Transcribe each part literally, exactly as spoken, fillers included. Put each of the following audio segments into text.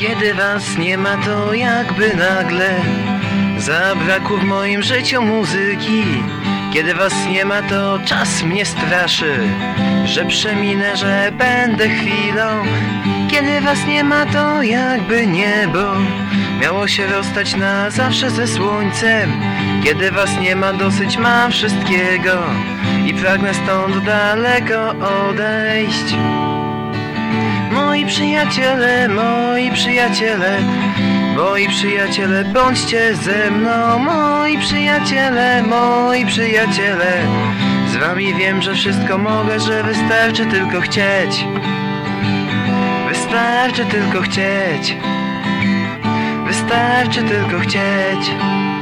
Kiedy was nie ma, to jakby nagle zabrakło w moim życiu muzyki. Kiedy was nie ma, to czas mnie straszy, że przeminę, że będę chwilą. Kiedy was nie ma, to jakby niebo miało się rozstać na zawsze ze słońcem. Kiedy was nie ma, dosyć mam wszystkiego i pragnę stąd daleko odejść. Moi przyjaciele, moi przyjaciele, moi przyjaciele, bądźcie ze mną. Moi przyjaciele, moi przyjaciele, z wami wiem, że wszystko mogę, że wystarczy tylko chcieć. Wystarczy tylko chcieć. Wystarczy tylko chcieć.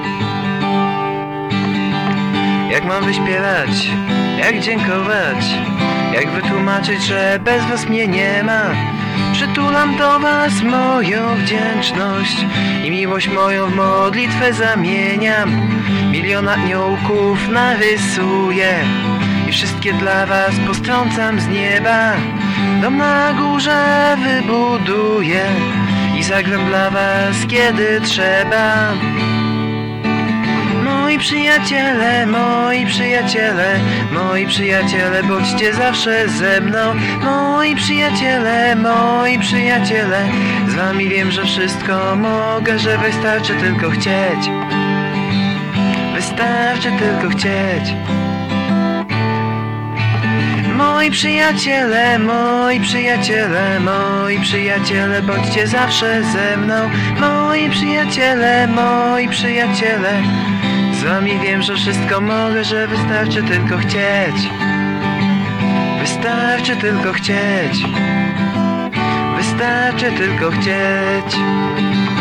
Jak mam wyśpiewać? Jak dziękować? Jak wytłumaczyć, że bez was mnie nie ma? Przytulam do was moją wdzięczność i miłość moją w modlitwę zamieniam. Milion aniołków narysuję i wszystkie dla was postrącam z nieba. Dom na górze wybuduję i zagram dla was, kiedy trzeba. Moi przyjaciele, moi przyjaciele, moi przyjaciele, bądźcie zawsze ze mną. Moi przyjaciele, moi przyjaciele, z wami wiem, że wszystko mogę, że wystarczy tylko chcieć. Wystarczy tylko chcieć. Moi przyjaciele, moi przyjaciele, moi przyjaciele, bądźcie zawsze ze mną. Moi przyjaciele, moi przyjaciele, z wami wiem, że wszystko mogę, że wystarczy tylko chcieć. Wystarczy tylko chcieć. Wystarczy tylko chcieć.